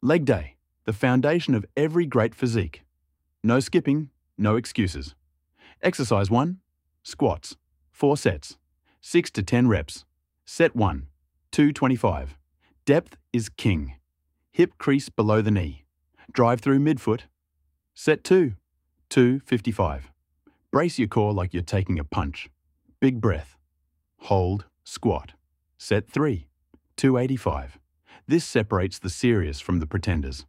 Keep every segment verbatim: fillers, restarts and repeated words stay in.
Leg day, the foundation of every great physique. No skipping, no excuses. Exercise one, squats, four sets, six to ten reps. Set one, two twenty-five. Depth is king. Hip crease below the knee. Drive through midfoot. Set two, two fifty-five. Brace your core like you're taking a punch. Big breath. Hold, squat. Set three, two eighty-five. This separates the serious from the pretenders.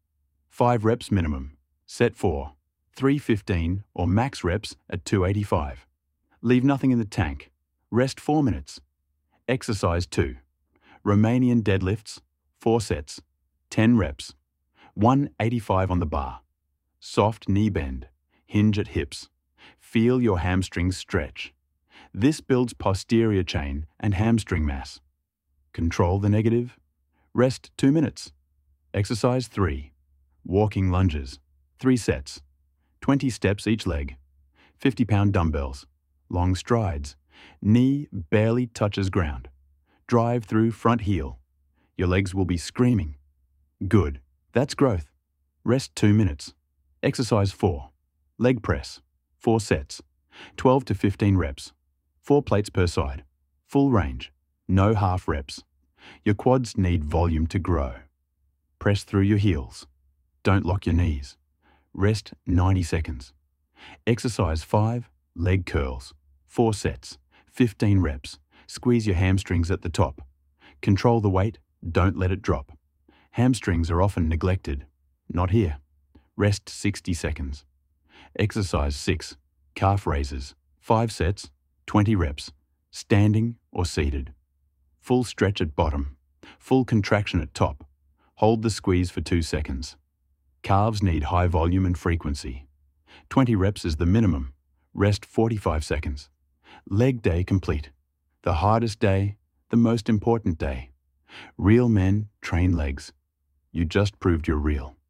Five reps minimum. Set four, three fifteen or max reps at two eighty-five. Leave nothing in the tank. Rest four minutes. Exercise two. Romanian deadlifts, four sets, ten reps. one eighty-five on the bar. Soft knee bend. Hinge at hips. Feel your hamstrings stretch. This builds posterior chain and hamstring mass. Control the negative. Rest two minutes. Exercise three. Walking lunges, three sets, twenty steps each leg, fifty pound dumbbells, long strides, knee barely touches ground. Drive through front heel. Your legs will be screaming. Good, that's growth. Rest two minutes. Exercise four. Leg press, four sets, twelve to fifteen reps, four plates per side, full range, no half reps. Your quads need volume to grow. Press through your heels. Don't lock your knees. Rest ninety seconds. Exercise five, leg curls, four sets, fifteen reps. Squeeze your hamstrings at the top. Control the weight, don't let it drop. Hamstrings are often neglected. Not here. Rest sixty seconds. Exercise six, calf raises, five sets, twenty reps, standing or seated. Full stretch at bottom, full contraction at top. Hold the squeeze for two seconds. Calves need high volume and frequency. twenty reps is the minimum. Rest forty-five seconds. Leg day complete. The hardest day, the most important day. Real men train legs. You just proved you're real.